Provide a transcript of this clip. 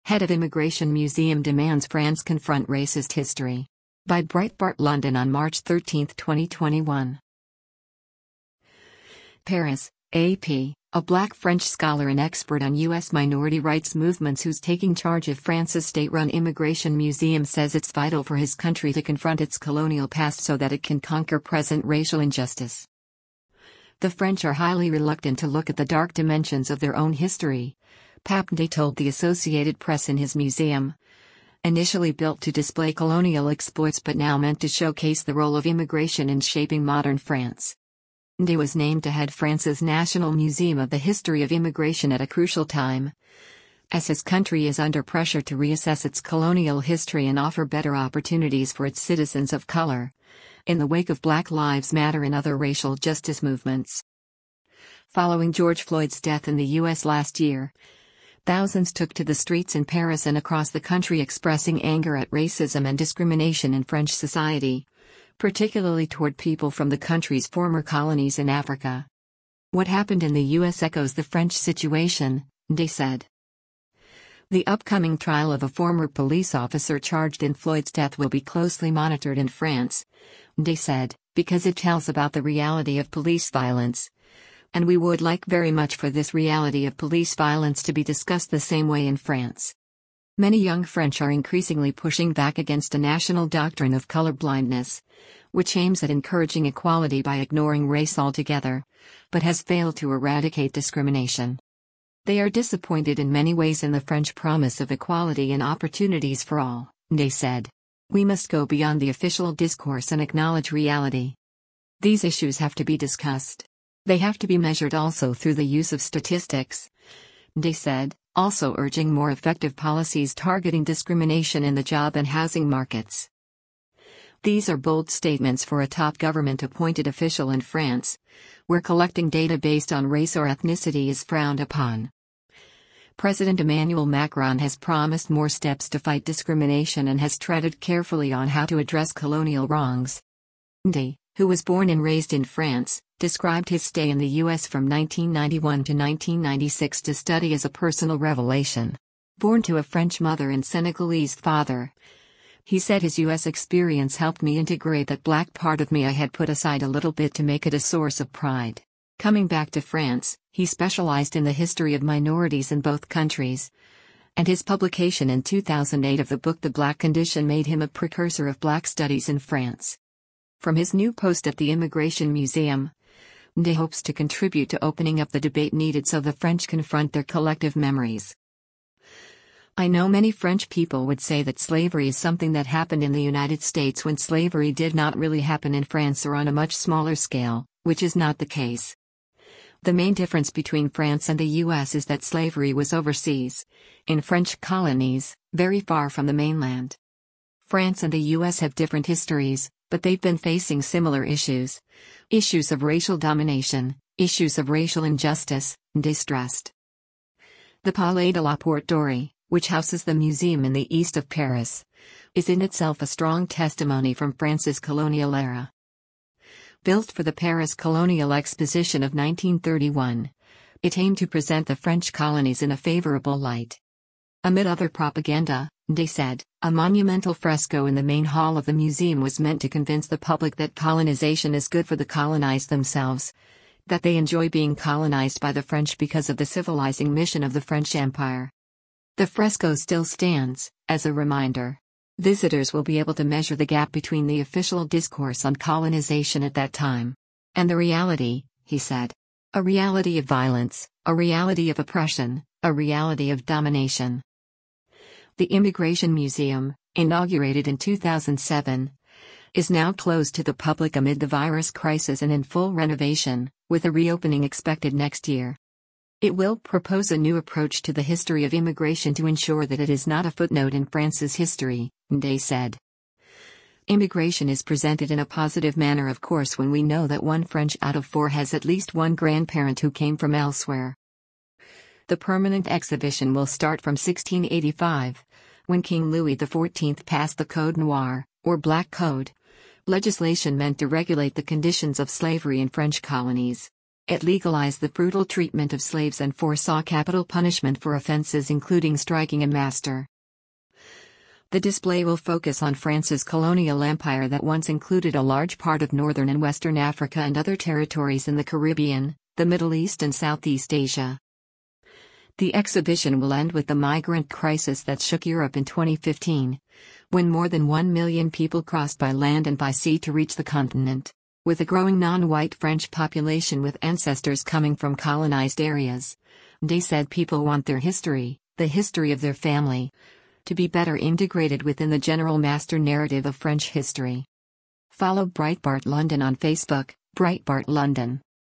Head of Immigration Museum demands France confront racist history. By Breitbart London on March 13, 2021. Paris, AP. A black French scholar and expert on U.S. minority rights movements who's taking charge of France's state-run immigration museum says it's vital for his country to confront its colonial past so that it can conquer present racial injustice. The French are highly reluctant to look at the dark dimensions of their own history, Pape Ndiaye told the Associated Press in his museum. Initially built to display colonial exploits but now meant to showcase the role of immigration in shaping modern France. Ndiaye was named to head France's National Museum of the History of Immigration at a crucial time, as his country is under pressure to reassess its colonial history and offer better opportunities for its citizens of color, in the wake of Black Lives Matter and other racial justice movements. Following George Floyd's death in the U.S. last year, thousands took to the streets in Paris and across the country expressing anger at racism and discrimination in French society, particularly toward people from the country's former colonies in Africa. What happened in the U.S. echoes the French situation, Ndiaye said. The upcoming trial of a former police officer charged in Floyd's death will be closely monitored in France, Ndiaye said, because it tells about the reality of police violence. And we would like very much for this reality of police violence to be discussed the same way in France. Many young French are increasingly pushing back against a national doctrine of colorblindness, which aims at encouraging equality by ignoring race altogether, but has failed to eradicate discrimination. They are disappointed in many ways in the French promise of equality and opportunities for all, Ndiaye said. We must go beyond the official discourse and acknowledge reality. These issues have to be discussed. They have to be measured also through the use of statistics, Ndiaye said, also urging more effective policies targeting discrimination in the job and housing markets. These are bold statements for a top government-appointed official in France, where collecting data based on race or ethnicity is frowned upon. President Emmanuel Macron has promised more steps to fight discrimination and has treaded carefully on how to address colonial wrongs. Ndiaye, who was born and raised in France, described his stay in the U.S. from 1991 to 1996 to study as a personal revelation. Born to a French mother and Senegalese father, he said his U.S. experience helped me integrate that black part of me I had put aside a little bit to make it a source of pride. Coming back to France, he specialized in the history of minorities in both countries, and his publication in 2008 of the book The Black Condition made him a precursor of black studies in France. From his new post at the Immigration Museum, Ndiaye hopes to contribute to opening up the debate needed so the French confront their collective memories. I know many French people would say that slavery is something that happened in the United States when slavery did not really happen in France or on a much smaller scale, which is not the case. The main difference between France and the U.S. is that slavery was overseas, in French colonies, very far from the mainland. France and the U.S. have different histories, but they've been facing similar issues. Issues of racial domination, issues of racial injustice, and distrust. The Palais de la Porte Dorée, which houses the museum in the east of Paris, is in itself a strong testimony from France's colonial era. Built for the Paris Colonial Exposition of 1931, it aimed to present the French colonies in a favorable light. Amid other propaganda, Ndiaye said, a monumental fresco in the main hall of the museum was meant to convince the public that colonization is good for the colonized themselves, that they enjoy being colonized by the French because of the civilizing mission of the French Empire. The fresco still stands, as a reminder. Visitors will be able to measure the gap between the official discourse on colonization at that time and the reality, he said. A reality of violence, a reality of oppression, a reality of domination. The Immigration Museum, inaugurated in 2007, is now closed to the public amid the virus crisis and in full renovation, with a reopening expected next year. It will propose a new approach to the history of immigration to ensure that it is not a footnote in France's history, Ndiaye said. Immigration is presented in a positive manner, of course, when we know that 1 French out of 4 has at least one grandparent who came from elsewhere. The permanent exhibition will start from 1685, when King Louis XIV passed the Code Noir, or Black Code, legislation meant to regulate the conditions of slavery in French colonies. It legalized the brutal treatment of slaves and foresaw capital punishment for offenses including striking a master. The display will focus on France's colonial empire that once included a large part of northern and western Africa and other territories in the Caribbean, the Middle East and Southeast Asia. The exhibition will end with the migrant crisis that shook Europe in 2015, when more than 1 million people crossed by land and by sea to reach the continent. With a growing non-white French population with ancestors coming from colonized areas, Day said people want their history, the history of their family, to be better integrated within the general master narrative of French history. Follow Breitbart London on Facebook, Breitbart London.